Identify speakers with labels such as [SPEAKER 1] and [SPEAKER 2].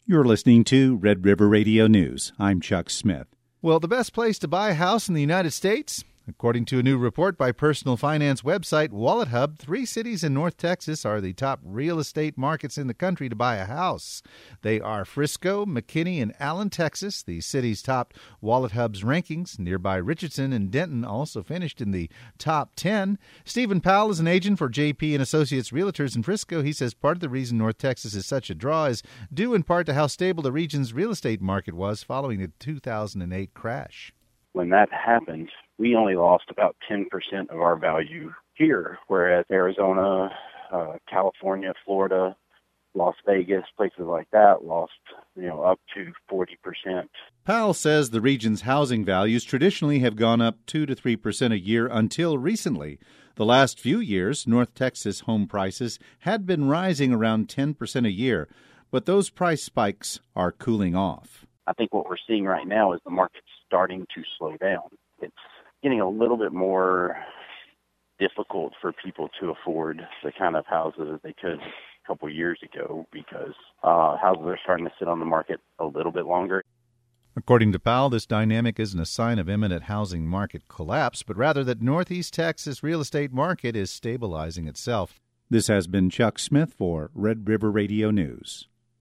[SPEAKER 1] You're listening to Red River Radio News. I'm Chuck Smith.
[SPEAKER 2] Well, the best place to buy a house in the United States? According to a new report by personal finance website WalletHub, 3 cities in North Texas are the top real estate markets in the country to buy a house. They are Frisco, McKinney, and Allen, Texas. These cities topped WalletHub's rankings. Nearby Richardson and Denton also finished in the top 10. Stephen Powell is an agent for JP and Associates Realtors in Frisco. He says part of the reason North Texas is such a draw is due in part to how stable the region's real estate market was following the 2008 crash.
[SPEAKER 3] When that happened, we only lost about 10% of our value here, whereas Arizona, California, Florida, Las Vegas, places like that lost, up to 40%.
[SPEAKER 1] Powell says the region's housing values traditionally have gone up 2 to 3% a year until recently. The last few years, North Texas home prices had been rising around 10% a year, but those price spikes are cooling off.
[SPEAKER 3] I think what we're seeing right now is the market's starting to slow down. It's getting a little bit more difficult for people to afford the kind of houses they could a couple years ago because houses are starting to sit on the market a little bit longer.
[SPEAKER 2] According to Powell, this dynamic isn't a sign of imminent housing market collapse, but rather that Northeast Texas real estate market is stabilizing itself.
[SPEAKER 1] This has been Chuck Smith for Red River Radio News.